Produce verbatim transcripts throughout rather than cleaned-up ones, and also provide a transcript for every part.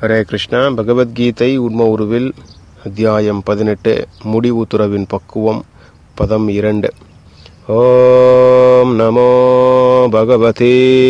ஹரே கிருஷ்ணா. பகவத்கீதை உண்ம உருவில் அத்தியாயம் பதினெட்டு, முடிவு துறவின் பக்குவம், பதம் இரண்டு. ஓம் நமோ பகவதே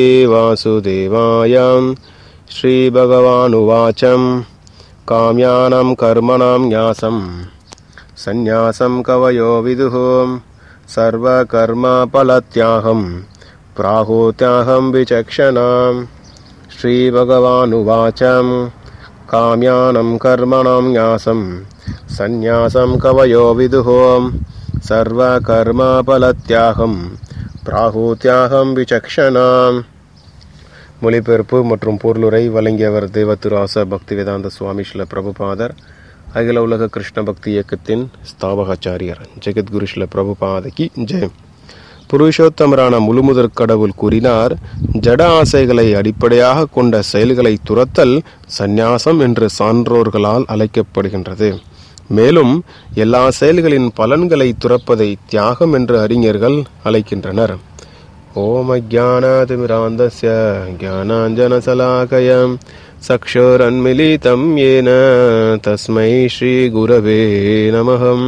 வாசுதேவாயம். ஸ்ரீ பகவானுவாச்சம். காம்யானாம் கர்மணாம் ஞாசம் சந்நியாசம் கவயோ விதுஹோம் சர்வ கர்ம பலத்யாகம் பிராஹுத்யாகம் விசக்ஷணாம். ஸ்ரீ பகவானுவாச்சம். காம்யானாம் கர்மணாம் ஞாசம் சந்நியாசம் கவயோ விதுஹோம் சர்வ கர்ம பலத்யாகம் பிராஹுத்யாகம் விசக்ஷணாம். மொழிபெயர்ப்பு மற்றும் பொருளுரை வழங்கியவர் தேவத்திராச பக்திவேதாந்த சுவாமி ஸ்ரீல பிரபுபாதர், அகில உலக கிருஷ்ண பக்தி இயக்கத்தின் ஸ்தாபகாச்சாரியர். ஜெகத்குரு ஸ்ரீல பிரபுபாதகி ஜெய். புருஷோத்தமரான முழுமுதற் கடவுள் கூறினார், ஜட ஆசைகளை அடிப்படையாக கொண்ட செயல்களை துரத்தல் சந்நியாசம் என்று சான்றோர்களால் அழைக்கப்படுகின்றது. மேலும் எல்லா செயல்களின் பலன்களை துறப்பதை தியாகம் என்று அறிஞர்கள் அழைக்கின்றனர். ஓம் அஜ்ஞானாதிமிராந்தஸ்ய ஞானாஞ்சனசலாகயம் சக்ஷுரன்மிலிதம் யேன தஸ்மை ஸ்ரீ குரவே நமஹம்.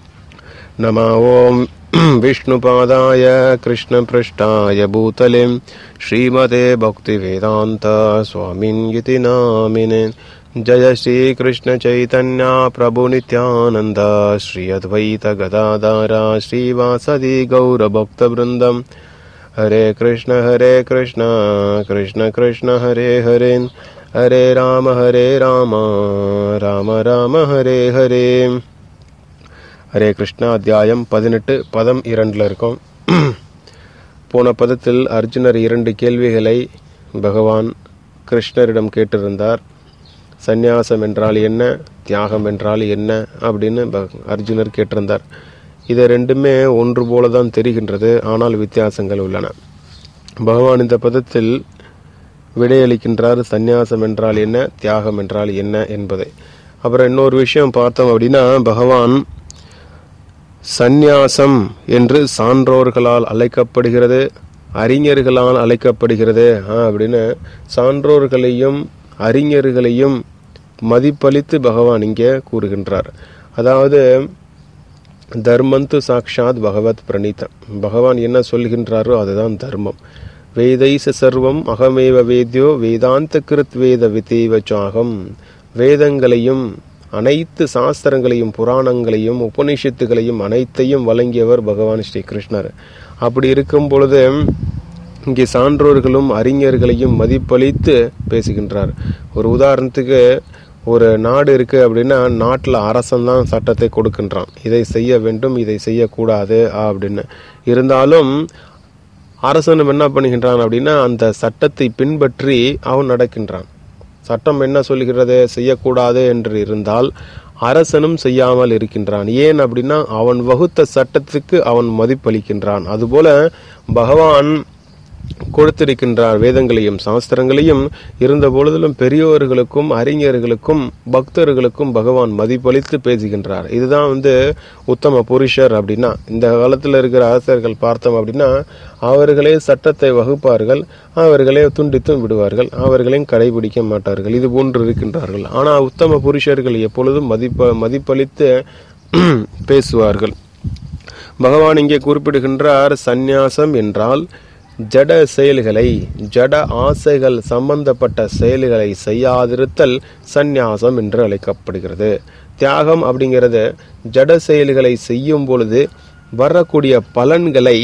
நம ஓம் விஷ்ணுபாதாய கிருஷ்ணபிருஷ்டாய பூதலே ஸ்ரீமதே பக்திவேதாந்த ஸ்வாமின் இதி நாமினே. ஜய ஸ்ரீ கிருஷ்ண சைதன்யா பிரபு நித்யானந்த ஸ்ரீ அத்வைத கதாதாரா ஸ்ரீவாசதி கௌர பக்த பிருந்தம். ஹரே கிருஷ்ண ஹரே கிருஷ்ண கிருஷ்ண கிருஷ்ண ஹரே ஹரே ஹரே ராம ஹரே ராம ராம ராம ஹரே ஹரே. ஹரே கிருஷ்ணா. அத்தியாயம் பதினெட்டு, பதம் இரண்டுல இருக்கும். போன பதத்தில் அர்ஜுனர் இரண்டு கேள்விகளை பகவான் கிருஷ்ணரிடம் கேட்டிருந்தார். சந்நியாசம் என்றால் என்ன, தியாகம் என்றால் என்ன அப்படின்னு அர்ஜுனர் கேட்டிருந்தார். இது ரெண்டுமே ஒன்று போலதான் தெரிகின்றது, ஆனால் வித்தியாசங்கள் உள்ளன. பகவான் இந்த பதத்தில் விடையளிக்கின்றார், சந்நியாசம் என்றால் என்ன, தியாகம் என்றால் என்ன என்பதை. அப்புறம் இன்னொரு விஷயம் பார்த்தோம் அப்படின்னா, பகவான் சந்நியாசம் என்று சான்றோர்களால் அழைக்கப்படுகிறது, அறிஞர்களால் அழைக்கப்படுகிறது அப்படின்னு சான்றோர்களையும் அறிஞர்களையும் மதிப்பளித்து பகவான் இங்கே கூறுகின்றார். அதாவது தர்மந்து சாக்ஷாத் பகவத் பிரணீதம். பகவான் என்ன சொல்கின்றாரோ அதுதான் தர்மம். வேதைச சர்வம் அகமேவ வேத்யோ வேதாந்த கிருத் வேத விதேவச்சாகம். வேதங்களையும் அனைத்து சாஸ்திரங்களையும் புராணங்களையும் உபநிஷத்துகளையும் அனைத்தையும் வழங்கியவர் பகவான் ஸ்ரீ கிருஷ்ணர். அப்படி இருக்கும் பொழுது இங்கே சான்றோர்களும் அறிஞர்களையும் மதிப்பளித்து பேசுகின்றார். ஒரு உதாரணத்துக்கு, ஒரு நாடு இருக்கு அப்படின்னா நாட்டில் அரசன் தான் சட்டத்தை கொடுக்கின்றான், இதை செய்ய வேண்டும் இதை செய்யக்கூடாது அப்படின்னு. இருந்தாலும் அரசனும் என்ன பண்ணுகின்றான் அப்படின்னா அந்த சட்டத்தை பின்பற்றி அவன் நடக்கின்றான். சட்டம் என்ன சொல்கிறது, செய்யக்கூடாது என்று இருந்தால் அரசனும் செய்யாமல் இருக்கின்றான். ஏன் அப்படின்னா அவன் வகுத்த சட்டத்துக்கு அவன் மதிப்பளிக்கின்றான். அதுபோல பகவான் கொடுத்திருக்கின்றார் வேதங்களையும் சாஸ்திரங்களையும். இருந்த பொழுதிலும் பெரியோர்களுக்கும் அறிஞர்களுக்கும் பக்தர்களுக்கும் பகவான் மதிப்பளித்து பேசுகின்றார். இதுதான் வந்து உத்தம புருஷர் அப்படின்னா. இந்த காலத்தில் இருக்கிற அரசர்கள் பார்த்தோம் அப்படின்னா அவர்களே சட்டத்தை வகுப்பார்கள், அவர்களே துண்டித்தும் விடுவார்கள், அவர்களையும் கடைபிடிக்க மாட்டார்கள். இது போன்று இருக்கின்றார்கள். ஆனால் உத்தம புருஷர்கள் எப்பொழுதும் மதிப்ப மதிப்பளித்து பேசுவார்கள். பகவான் இங்கே குறிப்பிடுகின்றார், சந்நியாசம் என்றால் ஜட செயல்களை, ஜட ஆசைகள் சம்பந்தப்பட்ட செயல்களை செய்யாதிருத்தல் சந்நியாசம் என்று அழைக்கப்படுகிறது. தியாகம் அப்படிங்கிறது ஜட செயல்களை செய்யும் பொழுது வரக்கூடிய பலன்களை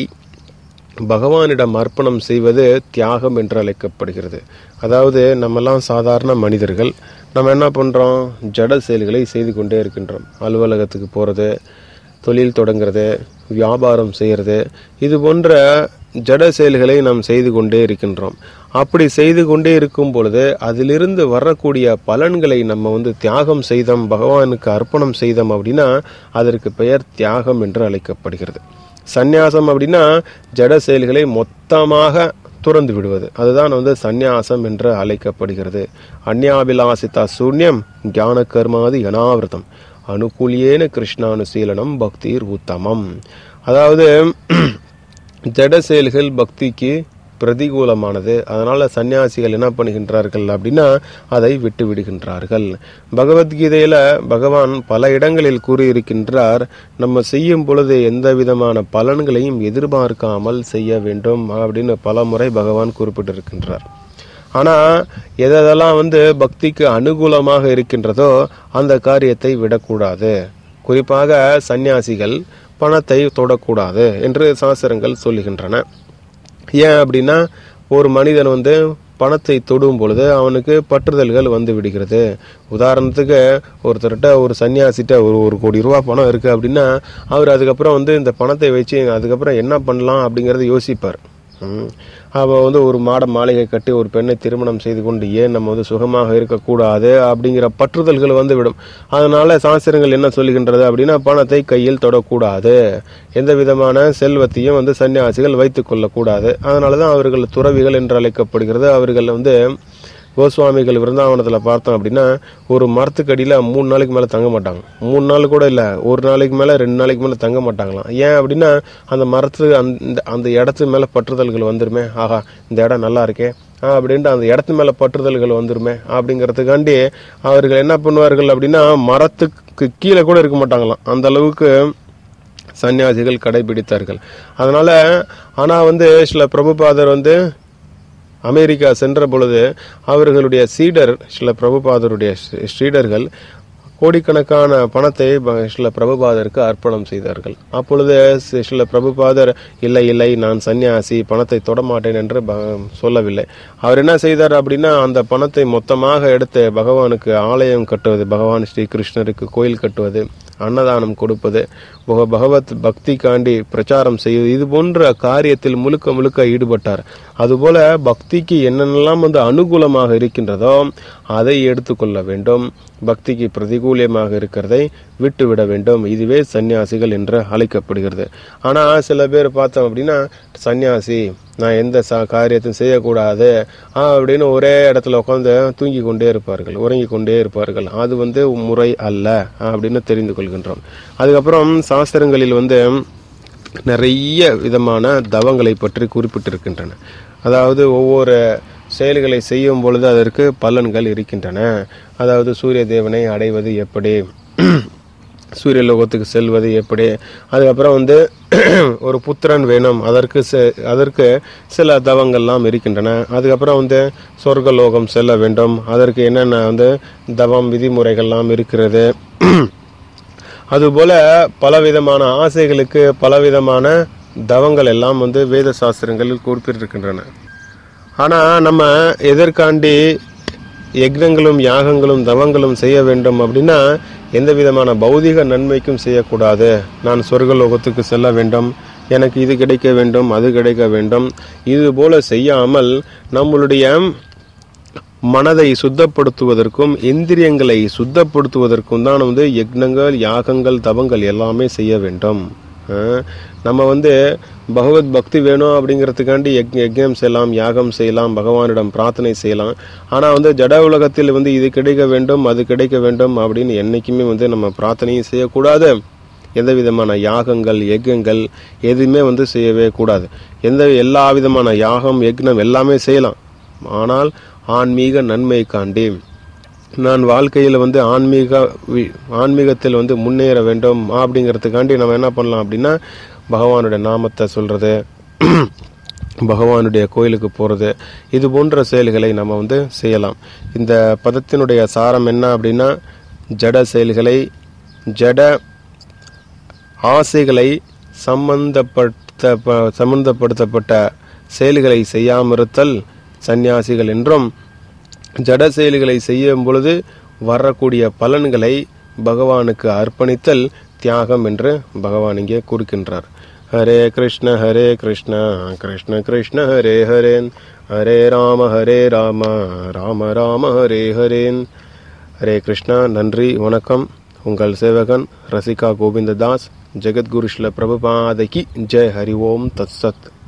பகவானிடம் அர்ப்பணம் செய்வது தியாகம் என்று அழைக்கப்படுகிறது. அதாவது நம்மெல்லாம் சாதாரண மனிதர்கள், நம்ம என்ன பண்றோம், ஜட செயல்களை செய்து கொண்டே இருக்கின்றோம். அலுவலகத்துக்கு போறது, தொழில் தொடங்குறது, வியாபாரம் செய்யறது, இது போன்ற ஜட செயல்களை நாம் செய்து கொண்டே இருக்கின்றோம். அப்படி செய்து கொண்டே இருக்கும் பொழுது அதிலிருந்து வரக்கூடிய பலன்களை நம்ம வந்து தியாகம் செய்தோம், பகவானுக்கு அர்ப்பணம் செய்தோம் அப்படின்னா அதற்கு பெயர் தியாகம் என்று அழைக்கப்படுகிறது. சந்நியாசம் அப்படின்னா ஜட செயல்களை மொத்தமாக துறந்து விடுவது, அதுதான் வந்து சந்நியாசம் என்று அழைக்கப்படுகிறது. அந்யாபிலாசிதா சூன்யம் ஞான கர்மாதி அனாவிரதம் அனுகூலியேன கிருஷ்ணானுசீலனம் பக்திர் உத்தமம். அதாவது ஜட செயல்கள் பக்திக்கு பிரதிகூலமானது. அதனால சன்னியாசிகள் என்ன பண்ணுகின்றார்கள் அப்படின்னா அதை விட்டு விடுகின்றார்கள். பகவத்கீதையில பகவான் பல இடங்களில் கூறியிருக்கின்றார், நம்ம செய்யும் பொழுது எந்த விதமான பலன்களையும் எதிர்பார்க்காமல் செய்ய வேண்டும் அப்படின்னு பல முறை பகவான் குறிப்பிட்டிருக்கின்றார். ஆனா எதெல்லாம் வந்து பக்திக்கு அனுகூலமாக இருக்கின்றதோ அந்த காரியத்தை விடக்கூடாது. குறிப்பாக சன்னியாசிகள் பணத்தை தொடக்கூடாது என்று சாஸ்திரங்கள் சொல்லுகின்றன. ஏன் அப்படின்னா ஒரு மனிதன் வந்து பணத்தை தொடும் பொழுது அவனுக்கு பற்றுதல்கள் வந்து விடுகிறது. உதாரணத்துக்கு ஒருத்தர்கிட்ட ஒரு சன்னியாசிட்ட ஒரு ஒரு கோடி ரூபா பணம் இருக்கு அப்படின்னா அவர் அதுக்கப்புறம் வந்து இந்த பணத்தை வச்சு அதுக்கப்புறம் என்ன பண்ணலாம் அப்படிங்கறத யோசிப்பார். அவ வந்து ஒரு மாட மாளிகை கட்டி ஒரு பெண்ணை திருமணம் செய்து கொண்டு ஏன் நம்ம வந்து சுகமாக இருக்கக்கூடாது அப்படிங்கிற பற்றுதல்கள் வந்து விடும். அதனால சாஸ்திரங்கள் என்ன சொல்லுகின்றது அப்படின்னா பணத்தை கையில் தொடக்கூடாது, எந்த விதமான செல்வத்தையும் வந்து சன்னியாசிகள் வைத்துக் கொள்ளக்கூடாது. அதனாலதான் அவர்கள் துறவிகள் என்று அழைக்கப்படுகிறது. அவர்கள் வந்து கோஸ்வாமிகள் விருந்தாவனத்துல பார்த்தோம் அப்படின்னா ஒரு மரத்துக்கடியில மூணு நாளைக்கு மேல தங்க மாட்டாங்க. மூணு நாள் கூட இல்ல, ஒரு நாளைக்கு மேல ரெண்டு நாளைக்கு மேல தங்க மாட்டாங்களாம். ஏன் அப்படின்னா அந்த மரத்து அந்த அந்த இடத்து மேல பற்றுதல்கள் வந்துருமே, ஆஹா இந்த இடம் நல்லா இருக்கே அப்படின்ட்டு அந்த இடத்து மேல பற்றுதல்கள் வந்துருமே அப்படிங்கறதுக்காண்டி அவர்கள் என்ன பண்ணுவார்கள் அப்படின்னா மரத்துக்கு கீழே கூட இருக்க மாட்டாங்களாம். அந்த அளவுக்கு சன்னியாசிகள் கடைபிடித்தார்கள். அதனால ஆனா வந்து சில பிரபுபாதர் வந்து அமெரிக்கா சென்ற பொழுது அவர்களுடைய சீடர் சில பிரபுபாதருடைய சீடர்கள் கோடிக்கணக்கான பணத்தை சில பிரபுபாதருக்கு அர்ப்பணம் செய்தார்கள். அப்பொழுது சில பிரபுபாதர் இல்லை இல்லை நான் சன்னியாசி பணத்தை தொடமாட்டேன் என்று சொல்லவில்லை. அவர் என்ன செய்தார் அப்படின்னா அந்த பணத்தை மொத்தமாக எடுத்து பகவானுக்கு ஆலயம் கட்டுவது, பகவான் ஸ்ரீ கிருஷ்ணருக்கு கோயில் கட்டுவது, அன்னதானம் கொடுப்பது, பகவத் பக்தி காண்டி பிரச்சாரம் செய்வது, இது போன்ற காரியத்தில் முழுக்க முழுக்க ஈடுபட்டார். அதுபோல பக்திக்கு என்னென்னலாம் வந்து அனுகூலமாக இருக்கின்றதோ அதை எடுத்துக்கொள்ள வேண்டும், பக்திக்கு பிரதிகூலமாக இருக்கிறதை விட்டுவிட வேண்டும். இதுவே சன்னியாசிகள் என்று அழைக்கப்படுகிறது. ஆனா சில பேர் பார்த்தோம் அப்படின்னா சன்னியாசி நான் எந்த காரியத்தையும் செய்யக்கூடாது அப்படின்னு ஒரே இடத்துல உட்காந்து தூங்கி கொண்டே இருப்பார்கள், உறங்கி கொண்டே இருப்பார்கள். அது வந்து முறை அல்ல அப்படின்னு தெரிந்து கொள்கின்றோம். அதுக்கப்புறம் சாஸ்திரங்களில் வந்து நிறைய விதமான தவங்களை பற்றி குறிப்பிட்டிருக்கின்றன. அதாவது ஒவ்வொரு செயல்களை செய்யும் பொழுது அதற்கு பலன்கள் இருக்கின்றன. அதாவது சூரிய தேவனை அடைவது எப்படி, சூரிய லோகத்துக்கு செல்வது எப்படி, அதுக்கப்புறம் வந்து ஒரு புத்திரன் வேணும், அதற்கு அதற்கு சில தவங்கள்லாம் இருக்கின்றன. அதுக்கப்புறம் வந்து சொர்க்க லோகம் செல்ல வேண்டும், அதற்கு என்னென்ன வந்து தவம் விதிமுறைகள்லாம் இருக்கிறது. அதுபோல பலவிதமான ஆசைகளுக்கு பலவிதமான தவங்கள் எல்லாம் வந்து வேத சாஸ்திரங்களில் குறிப்பிட்டிருக்கின்றன. ஆனா நம்ம எதற்காண்டி யக்னங்களும் யாகங்களும் தவங்களும் செய்ய வேண்டும் அப்படின்னா எந்த விதமான பௌதிக நன்மைக்கும் செய்யக்கூடாது. நான் சொர்க்கலோகத்துக்கு செல்ல வேண்டும், எனக்கு இது கிடைக்க வேண்டும், அது கிடைக்க வேண்டும், இது போல செய்யாமல் நம்மளுடைய மனதை சுத்தப்படுத்துவதற்கும் இந்திரியங்களை சுத்தப்படுத்துவதற்கும் தான் வந்து யக்னங்கள் யாகங்கள் தவங்கள் எல்லாமே செய்ய வேண்டும். நம்ம வந்து பகவத் பக்தி வேணும் அப்படிங்கிறதுக்காண்டி யக்ஞம் செய்யலாம், யாகம் செய்யலாம், பகவானிடம் பிரார்த்தனை செய்யலாம். ஆனா வந்து ஜட உலகத்தில் வந்து இது கிடைக்க வேண்டும் அது கிடைக்க வேண்டும் அப்படின்னு என்னைக்குமே வந்து நம்ம பிரார்த்தனையும் செய்யக்கூடாது. எந்த விதமான யாகங்கள் யக்ஞங்கள் எதுவுமே வந்து செய்யவே கூடாது. எந்த எல்லா விதமான யாகம் யக்ஞம் எல்லாமே செய்யலாம். ஆனால் ஆன்மீக நன்மை காண்டி நான் வாழ்க்கையில் வந்து ஆன்மீக ஆன்மீகத்தில் வந்து முன்னேற வேண்டும் அப்படிங்கிறதுக்காண்டி நம்ம என்ன பண்ணலாம் அப்படின்னா பகவானுடைய நாமத்தை சொல்றது, பகவானுடைய கோயிலுக்கு போறது, இது போன்ற செயல்களை நம்ம வந்து செய்யலாம். இந்த பதத்தினுடைய சாரம் என்ன அப்படின்னா ஜட செயல்களை ஜட ஆசைகளை சம்பந்தப்பட்ட சம்பந்தப்படுத்தப்பட்ட செயல்களை செய்யாமிருத்தல் சந்நியாசிகள் என்றும், ஜட செயல்களை செய்யும் பொழுது வரக்கூடிய பலன்களை பகவானுக்கு அர்ப்பணித்தல் தியாகம் என்று பகவான் இங்கே கூறுகின்றார். ஹரே கிருஷ்ண ஹரே கிருஷ்ண கிருஷ்ண கிருஷ்ண ஹரே ஹரேன், ஹரே ராம ஹரே ராம ராம ராம ஹரே ஹரேன். ஹரே கிருஷ்ணா. நன்றி, வணக்கம். உங்கள் சேவகன் ரசிகா கோவிந்ததாஸ். ஜெகத்குரு ஸ்ரீல பிரபுபாதகி ஜெய். ஹரி ஓம் தத் சத்.